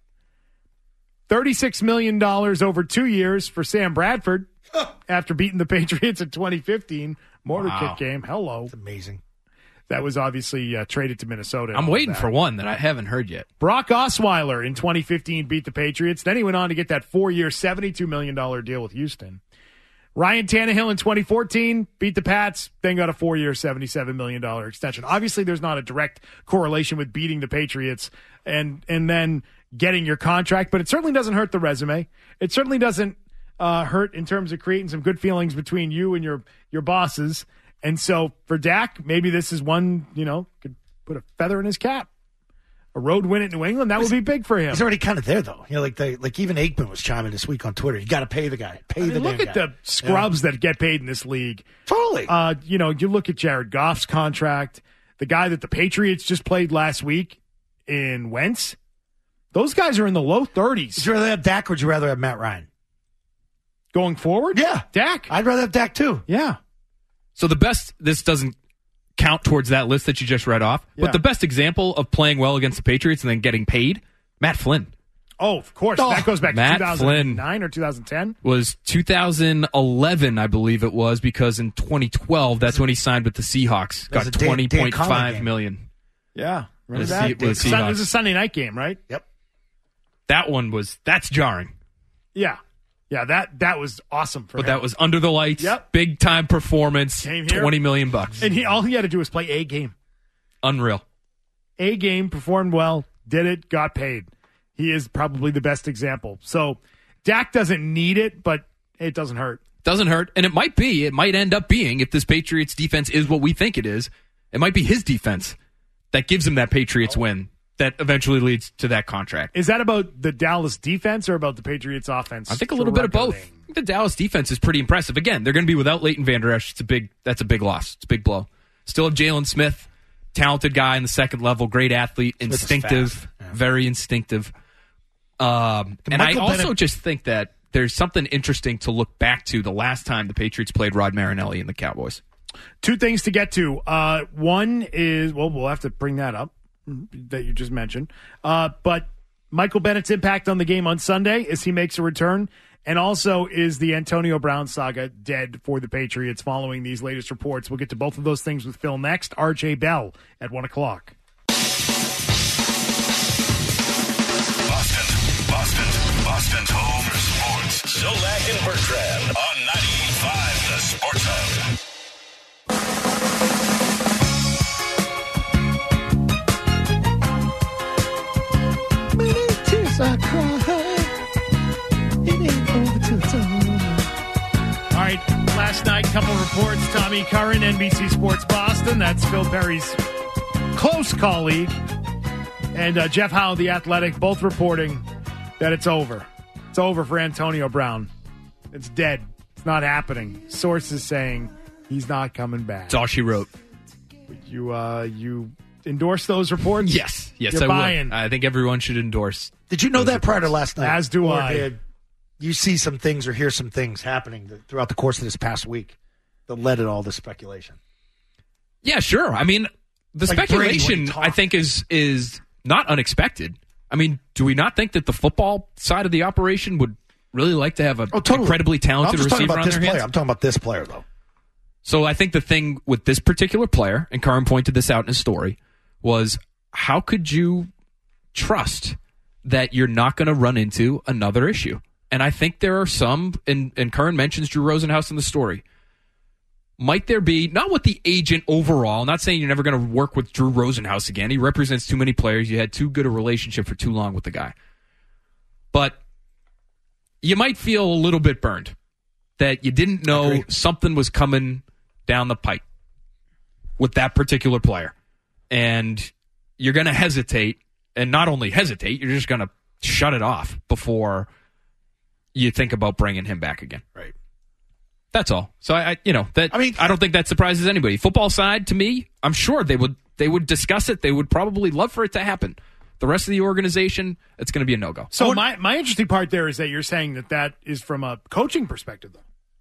Speaker 3: $36 million over 2 years for Sam Bradford after beating the Patriots in 2015. Kick game. Hello.
Speaker 5: That's amazing.
Speaker 3: That was obviously traded to Minnesota.
Speaker 6: I'm waiting for one that I haven't heard yet.
Speaker 3: Brock Osweiler in 2015 beat the Patriots. Then he went on to get that 4-year, $72 million deal with Houston. Ryan Tannehill in 2014 beat the Pats, then got a 4-year, $77 million extension. Obviously, there's not a direct correlation with beating the Patriots and then getting your contract, but it certainly doesn't hurt the resume. It certainly doesn't hurt in terms of creating some good feelings between you and your bosses. And so for Dak, maybe this is one, could put a feather in his cap. A road win at New England, that would be big for him.
Speaker 5: He's already kind of there, though. Like even Aikman was chiming this week on Twitter. You got to pay the guy.
Speaker 3: Look at the scrubs that get paid in this league.
Speaker 5: Totally.
Speaker 3: You look at Jared Goff's contract, the guy that the Patriots just played last week in Wentz. Those guys are in the low 30s.
Speaker 5: Would you rather have Dak or would you rather have Matt Ryan?
Speaker 3: Going forward?
Speaker 5: Yeah.
Speaker 3: Dak.
Speaker 5: I'd rather have Dak, too.
Speaker 3: Yeah.
Speaker 6: So this doesn't count towards that list that you just read off.
Speaker 3: Yeah.
Speaker 6: But the best example of playing well against the Patriots and then getting paid, Matt Flynn.
Speaker 3: Oh, of course. That goes back to 2009 or 2010?
Speaker 6: Was 2011, I believe it was, because in 2012, that's when he signed with the Seahawks. Got $20.5 million.
Speaker 3: Yeah. Remember
Speaker 6: that?
Speaker 3: It was a Sunday night game, right?
Speaker 5: Yep.
Speaker 6: That's jarring.
Speaker 3: Yeah. Yeah, that was awesome for him.
Speaker 6: But that was under the lights.
Speaker 3: Yep.
Speaker 6: Big time performance.
Speaker 3: Came here.
Speaker 6: $20 million.
Speaker 3: And all he had to do was play a game.
Speaker 6: Unreal.
Speaker 3: A game, performed well, did it, got paid. He is probably the best example. So Dak doesn't need it, but it doesn't hurt.
Speaker 6: Doesn't hurt. And it might end up being, if this Patriots defense is what we think it is, it might be his defense that gives him that Patriots win that eventually leads to that contract.
Speaker 3: Is that about the Dallas defense or about the Patriots offense?
Speaker 6: I think a little bit of both. I think the Dallas defense is pretty impressive. Again, they're going to be without Leighton Vander Esch. That's a big loss. It's a big blow. Still have Jalen Smith, talented guy in the second level, great athlete, instinctive, very instinctive. And I also just think that there's something interesting to look back to the last time the Patriots played Rod Marinelli and the Cowboys.
Speaker 3: Two things to get to. One is, we'll have to bring that up that you just mentioned. But Michael Bennett's impact on the game on Sunday as he makes a return. And also, is the Antonio Brown saga dead for the Patriots following these latest reports? We'll get to both of those things with Phil next. RJ Bell at 1 o'clock.
Speaker 2: Boston's home for sports. Zolak and Bertrand on 98.5 The Sports Hub.
Speaker 3: I cry. It ain't over till it's over. All right, last night, couple reports. Tommy Curran, NBC Sports Boston. That's Phil Perry's close colleague. And Jeff Howe, The Athletic, both reporting that it's over. It's over for Antonio Brown. It's dead. It's not happening. Sources saying he's not coming back.
Speaker 6: That's all she wrote.
Speaker 3: You endorse those reports?
Speaker 6: Yes,
Speaker 3: You're
Speaker 6: I
Speaker 3: buying.
Speaker 6: would. I think everyone should endorse.
Speaker 5: Did you know that prior to last night?
Speaker 3: As do I.
Speaker 5: Did you see some things or hear some things happening throughout the course of this past week that led to all this speculation.
Speaker 6: Yeah, sure. I mean, the
Speaker 5: Like
Speaker 6: speculation,
Speaker 5: Brady,
Speaker 6: I think, is not unexpected. I mean, do we not think that the football side of the operation would really like to have an incredibly talented receiver on their hands?
Speaker 5: I'm talking about this player, though.
Speaker 6: So I think the thing with this particular player, and Curran pointed this out in his story, was how could you trust that you're not going to run into another issue? And I think there are some, and Curran mentions Drew Rosenhaus in the story. Might there be, not with the agent overall, I'm not saying you're never going to work with Drew Rosenhaus again. He represents too many players. You had too good a relationship for too long with the guy. But you might feel a little bit burned that you didn't know something was coming down the pipe with that particular player. And you're going to hesitate, and not only hesitate, you're just going to shut it off before you think about bringing him back again.
Speaker 5: Right.
Speaker 6: That's all. So I don't think that surprises anybody. Football side, to me, I'm sure they would discuss it. They would probably love for it to happen. The rest of the organization, it's going to be a no-go.
Speaker 3: So my interesting part there is that you're saying that is from a coaching perspective, though.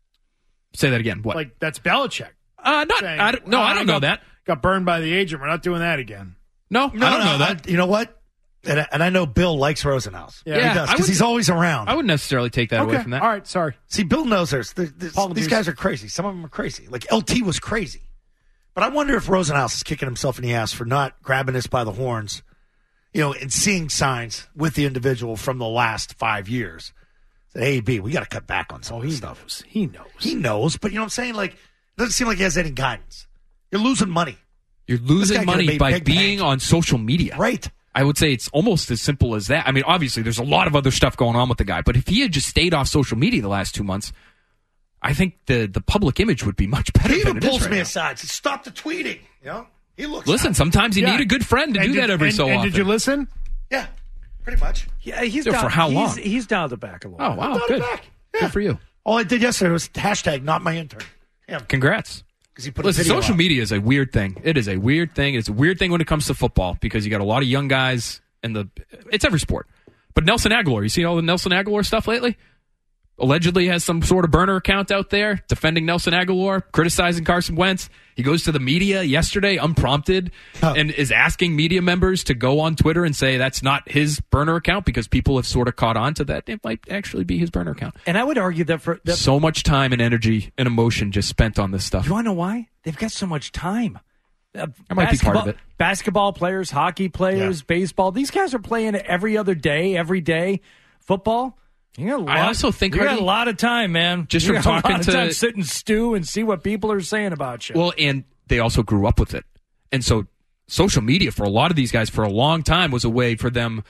Speaker 6: Say that again. What?
Speaker 3: Like that's Belichick.
Speaker 6: I don't know that.
Speaker 3: Got burned by the agent. We're not doing that again.
Speaker 6: No, I don't know that.
Speaker 5: You know what? And I know Bill likes Rosenhaus.
Speaker 3: Yeah,
Speaker 5: he does, because he's always around.
Speaker 6: I wouldn't necessarily take that away from that.
Speaker 3: All right, sorry.
Speaker 5: See, Bill knows these guys are crazy. Some of them are crazy. Like LT was crazy. But I wonder if Rosenhaus is kicking himself in the ass for not grabbing this by the horns, and seeing signs with the individual from the last 5 years. Said, hey, B, we got to cut back on some of this stuff.
Speaker 3: He knows.
Speaker 5: He knows, but you know what I'm saying? Like, it doesn't seem like he has any guidance. You're losing money.
Speaker 6: You're losing money by being on social media.
Speaker 5: Right.
Speaker 6: I would say it's almost as simple as that. I mean, obviously, there's a lot of other stuff going on with the guy, but if he had just stayed off social media the last 2 months, I think the public image would be much better.
Speaker 5: He
Speaker 6: than
Speaker 5: even
Speaker 6: it is
Speaker 5: pulls
Speaker 6: right
Speaker 5: me
Speaker 6: now.
Speaker 5: aside. Says, stop the tweeting. He looks.
Speaker 6: Listen, sometimes you need a good friend to do that every so often.
Speaker 3: And did you listen?
Speaker 5: Yeah, pretty much.
Speaker 7: Yeah, he's
Speaker 6: for how long?
Speaker 7: He's dialed it back a little.
Speaker 6: Oh, wow, good.
Speaker 5: Yeah.
Speaker 6: Good for you.
Speaker 5: All I did yesterday was hashtag not my intern. Yeah.
Speaker 6: Congrats.
Speaker 5: He put
Speaker 6: Listen,
Speaker 5: a video
Speaker 6: social
Speaker 5: up.
Speaker 6: media is a weird thing. It is a weird thing. It's a weird thing when it comes to football because you got a lot of young guys it's every sport. But Nelson Aguilar, you seen all the Nelson Aguilar stuff lately? Allegedly has some sort of burner account out there defending Nelson Aguilar, criticizing Carson Wentz. He goes to the media yesterday unprompted and is asking media members to go on Twitter and say that's not his burner account because people have sort of caught on to that. It might actually be his burner account.
Speaker 7: And I would argue that
Speaker 6: so much time and energy and emotion just spent on this stuff.
Speaker 7: You want to know why? They've got so much time.
Speaker 6: That might be part of it.
Speaker 7: Basketball players, hockey players, baseball. These guys are playing every other day, every day. Football.
Speaker 6: I also think
Speaker 7: you got a lot of time, man.
Speaker 6: Just
Speaker 7: you
Speaker 6: from
Speaker 7: got
Speaker 6: talking
Speaker 7: a lot
Speaker 6: to
Speaker 7: of time, sit and stew and see what people are saying about you.
Speaker 6: Well, and they also grew up with it, and so social media for a lot of these guys for a long time was a way for them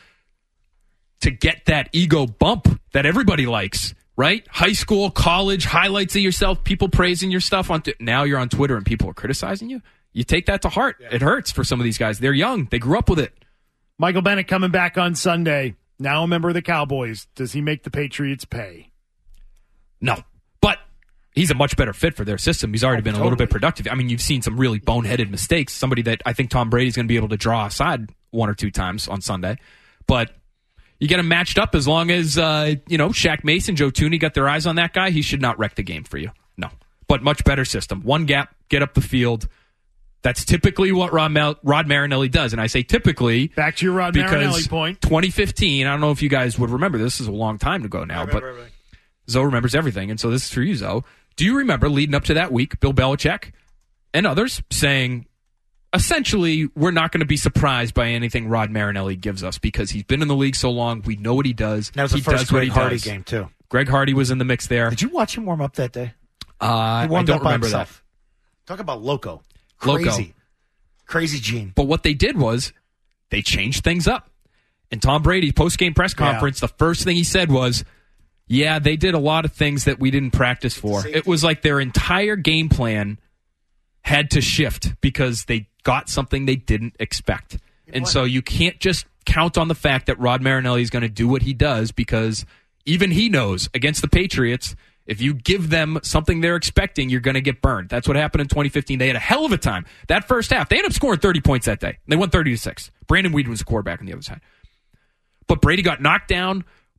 Speaker 6: to get that ego bump that everybody likes. Right? High school, college, highlights of yourself, people praising your stuff on. Now you're on Twitter and people are criticizing you. You take that to heart. Yeah. It hurts for some of these guys. They're young. They grew up with it.
Speaker 3: Michael Bennett coming back on Sunday. Now a member of the Cowboys. Does he make the Patriots pay?
Speaker 6: No. But he's a much better fit for their system. He's already been a little bit productive. I mean, you've seen some really boneheaded mistakes. Somebody that I think Tom Brady's going to be able to draw aside 1 or 2 times on Sunday. But you get him matched up as long as, Shaq Mason, Joe Thuney got their eyes on that guy. He should not wreck the game for you. No. But much better system. One gap, get up the field. That's typically what Rod Marinelli does. And I say typically.
Speaker 3: Back to your Rod Marinelli point.
Speaker 6: 2015, I don't know if you guys would remember. This is a long time ago now. But Zoe remembers everything. And so this is for you, Zoe. Do you remember leading up to that week, Bill Belichick and others saying, essentially, we're not going to be surprised by anything Rod Marinelli gives us because he's been in the league so long. We know what he does.
Speaker 5: That was the first Greg Hardy game, too.
Speaker 6: Greg Hardy was in the mix there.
Speaker 5: Did you watch him warm up that day?
Speaker 6: I don't remember that.
Speaker 5: Talk about loco. Crazy Gene.
Speaker 6: But what they did was they changed things up. In Tom Brady's post-game press conference, the first thing he said was, yeah, they did a lot of things that we didn't practice for. It was like their entire game plan had to shift because they got something they didn't expect. And so you can't just count on the fact that Rod Marinelli is going to do what he does because even he knows against the Patriots, if you give them something they're expecting, you're going to get burned. That's what happened in 2015. They had a hell of a time. That first half, they ended up scoring 30 points that day. They won 30-6. Brandon Weeden was the quarterback on the other side. But Brady got knocked down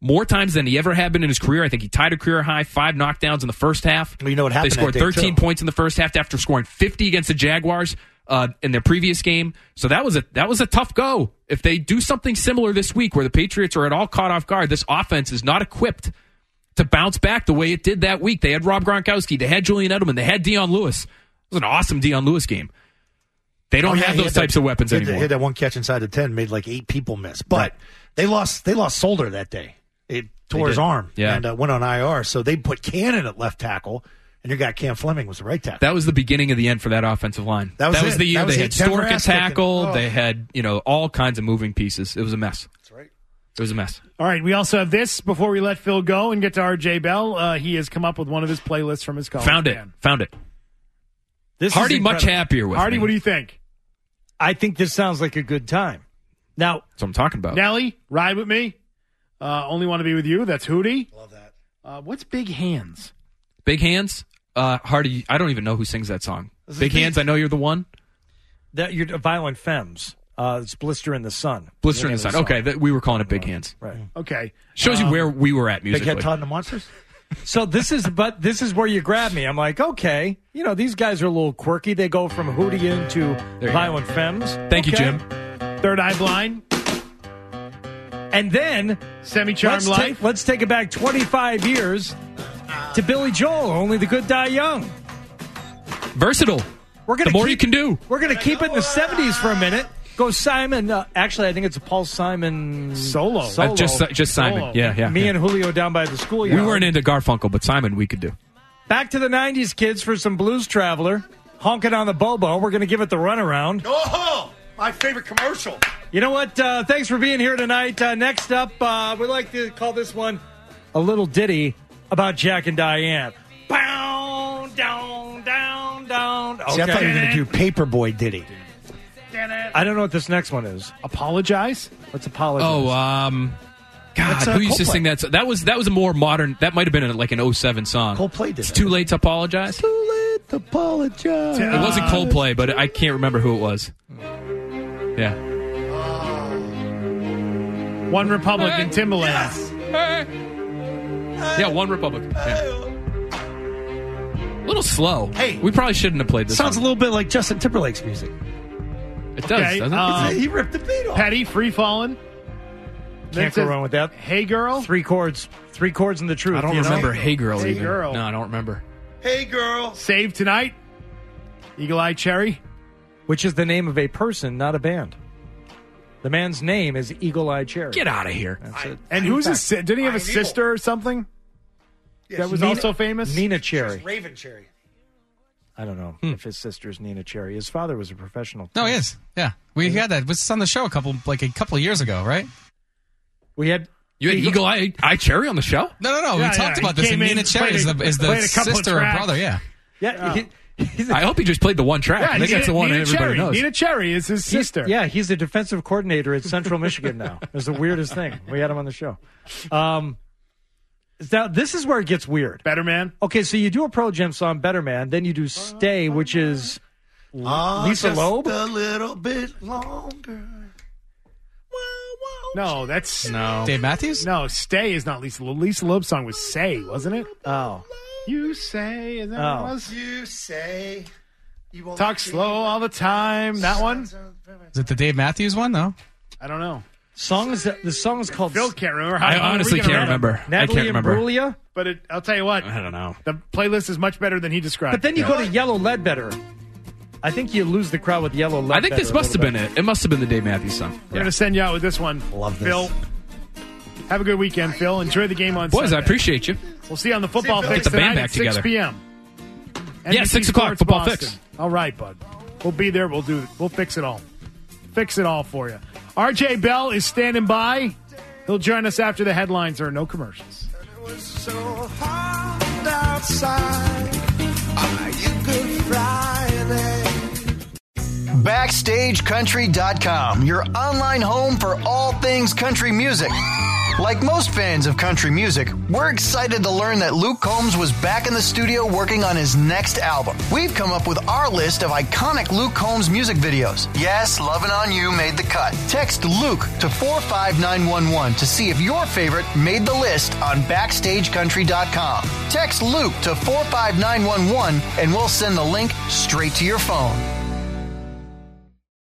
Speaker 6: more times than he ever had been in his career. I think he tied a career high, 5 knockdowns in the first half.
Speaker 5: Well, you know what happened
Speaker 6: They scored
Speaker 5: that day,
Speaker 6: 13
Speaker 5: too.
Speaker 6: points in the first half after scoring 50 against the Jaguars in their previous game. So that was a tough go. If they do something similar this week where the Patriots are at all caught off guard, this offense is not equipped to bounce back the way it did that week. They had Rob Gronkowski. They had Julian Edelman. They had Deion Lewis. It was an awesome Deion Lewis game. They don't have those types of weapons anymore.
Speaker 5: He had that one catch inside the 10, made like 8 people miss. But they lost Solder that day. It tore his arm and went on IR. So they put Cannon at left tackle, and your guy Cam Fleming was the right tackle.
Speaker 6: That was the beginning of the end for that offensive line. That was the year they had Stork at tackle. They had all kinds of moving pieces. It was a mess.
Speaker 5: That's right.
Speaker 6: It was a mess.
Speaker 3: All right, we also have this before we let Phil go and get to RJ Bell. He has come up with one of his playlists from his college
Speaker 6: Found it.
Speaker 7: This
Speaker 6: Hardy
Speaker 7: is
Speaker 6: much
Speaker 7: incredible.
Speaker 6: happier with
Speaker 3: Hardy,
Speaker 6: me.
Speaker 3: what do you think?
Speaker 7: I think this sounds like a good time. Now,
Speaker 6: That's what I'm talking about.
Speaker 3: Nelly, Ride With Me. Only Want to Be With You. That's Hootie. Love that. What's Big Hands?
Speaker 6: Big Hands? Hardy, I don't even know who sings that song. Big Hands, I know you're the one.
Speaker 7: that you're Violent Femmes. It's Blister in the Sun.
Speaker 6: Blister in the Sun. Okay, we were calling it Big Hands.
Speaker 7: Right.
Speaker 3: Okay.
Speaker 6: Shows you where we were at musically.
Speaker 5: Big Head Todd and the Monsters?
Speaker 7: So this is where you grab me. I'm like, okay, these guys are a little quirky. They go from Hootie into Violent Femmes.
Speaker 6: Thank you, Jim.
Speaker 3: Third Eye Blind.
Speaker 7: And then
Speaker 3: Semi-Charmed Life.
Speaker 7: Let's take it back 25 years to Billy Joel. Only the Good Die Young.
Speaker 6: Versatile. The more you can do.
Speaker 7: We're going to keep it in the 70s for a minute. Go Simon. Actually, I think it's a Paul Simon
Speaker 3: solo.
Speaker 6: Just Simon.
Speaker 3: Solo.
Speaker 6: Yeah.
Speaker 7: Me and Julio down by the schoolyard.
Speaker 6: We weren't into Garfunkel, but Simon we could do.
Speaker 7: Back to the 90s, kids, for some Blues Traveler. Honking on the Bobo. We're going to give it the runaround.
Speaker 5: Oh, my favorite commercial.
Speaker 7: You know what? Thanks for being here tonight. Next up, we like to call this one a little ditty about Jack and Diane. Bound, down, down, down. Okay.
Speaker 5: See, I thought you were going to do Paperboy Diddy.
Speaker 7: I don't know what this next one is.
Speaker 3: Apologize?
Speaker 7: Let's apologize.
Speaker 6: Oh, God, who used to sing that? That was a more modern. That might have been like an 07 song.
Speaker 5: Coldplay did
Speaker 6: It's
Speaker 5: that.
Speaker 6: Too late to apologize.
Speaker 5: Too late to apologize.
Speaker 6: It wasn't Coldplay, but I can't remember who it was. Yeah.
Speaker 3: One Republic and Timbaland.
Speaker 6: Yeah, One Republic. Yeah. A little slow.
Speaker 5: Hey.
Speaker 6: We probably shouldn't have played this.
Speaker 5: Sounds a
Speaker 6: song.
Speaker 5: little bit like Justin Timberlake's music.
Speaker 6: It does,
Speaker 3: Okay,
Speaker 6: doesn't it?
Speaker 5: He ripped the beat off.
Speaker 3: Petty, Free Fallin'.
Speaker 7: Can't go wrong with that.
Speaker 3: Hey Girl.
Speaker 7: 3 chords. 3 chords in the truth.
Speaker 6: I don't
Speaker 7: you know?
Speaker 6: remember Hey Girl
Speaker 3: Hey
Speaker 6: even.
Speaker 3: Girl.
Speaker 6: No, I don't remember.
Speaker 5: Hey, girl.
Speaker 3: Save Tonight. Eagle Eye Cherry.
Speaker 7: Which is the name of a person, not a band. The man's name is Eagle Eye Cherry.
Speaker 6: Get out of here.
Speaker 7: That's it.
Speaker 3: And who's his didn't he have a sister or something? That was also famous?
Speaker 7: Nina Cherry.
Speaker 5: Raven Cherry.
Speaker 7: I don't know if his sister's Nina Cherry. His father was a professional.
Speaker 12: No, he is. Yeah. We had that. It was on the show a couple of years ago, right?
Speaker 7: We had
Speaker 6: You had Eagle Eye Cherry on the show?
Speaker 12: No.
Speaker 3: Yeah,
Speaker 12: we talked
Speaker 3: he
Speaker 12: about this.
Speaker 3: came
Speaker 12: And
Speaker 3: in,
Speaker 12: Nina Cherry
Speaker 3: played
Speaker 12: is the
Speaker 3: a couple of
Speaker 12: sister or
Speaker 3: tracks.
Speaker 12: brother, yeah.
Speaker 7: Yeah.
Speaker 6: I hope he just played the one track. I think that's the one
Speaker 3: Nina
Speaker 6: everybody
Speaker 3: Cherry.
Speaker 6: knows.
Speaker 3: Nina Cherry is his sister.
Speaker 7: Yeah, he's a defensive coordinator at Central Michigan now. It's the weirdest thing. We had him on the show. Now, this is where it gets weird.
Speaker 3: Better Man.
Speaker 7: Okay, so you do a Pearl Jam song, Better Man. Then you do Stay, which is Lisa
Speaker 5: just
Speaker 7: Loeb.
Speaker 5: a little bit longer.
Speaker 3: No, that's
Speaker 12: Dave Matthews?
Speaker 3: No, Stay is not Lisa Loeb. Lisa Loeb's song was Say, wasn't it?
Speaker 7: Oh.
Speaker 3: You say, is that what it was?
Speaker 5: You say you won't
Speaker 3: Talk slow all the time. That one?
Speaker 12: Is it the Dave Matthews one? No.
Speaker 3: I don't know.
Speaker 7: The song is called
Speaker 3: Phil can't remember.
Speaker 6: I honestly can't remember.
Speaker 7: Natalie
Speaker 6: I can't remember.
Speaker 7: Imbruglia.
Speaker 3: But I'll tell you what.
Speaker 6: I don't know.
Speaker 3: The playlist is much better than he described.
Speaker 7: But then you go to Yellow Ledbetter. I think you lose the crowd with Yellow Ledbetter.
Speaker 6: I think this must have been it. It must have been the Dave Matthews song.
Speaker 3: We're going to send you out with this one.
Speaker 5: Love this.
Speaker 3: Phil. Have a good weekend, Phil. Enjoy the game on
Speaker 6: Boys,
Speaker 3: Sunday.
Speaker 6: I appreciate you.
Speaker 3: We'll see you on the Football
Speaker 6: Get
Speaker 3: Fix
Speaker 6: the band
Speaker 3: tonight
Speaker 6: back
Speaker 3: at
Speaker 6: together.
Speaker 3: 6 p.m.
Speaker 6: Yeah,
Speaker 3: NBC
Speaker 6: 6 o'clock,
Speaker 3: Sports
Speaker 6: Football
Speaker 3: Boston.
Speaker 6: Fix.
Speaker 3: All right, bud. We'll be there. We'll fix it all. Fix it all for you. RJ Bell is standing by. He'll join us after the headlines. There are no commercials.
Speaker 4: It was so hot outside. Are you Good Friday?
Speaker 9: BackstageCountry.com, your online home for all things country music.
Speaker 13: Like most fans of country music, we're excited to learn that Luke Combs was back in the studio working on his next album. We've come up with our list of iconic Luke Combs music videos. Yes, Lovin' On You made the cut. Text Luke to 45911 to see if your favorite made the list on BackstageCountry.com. Text Luke to 45911 and we'll send the link straight to your phone.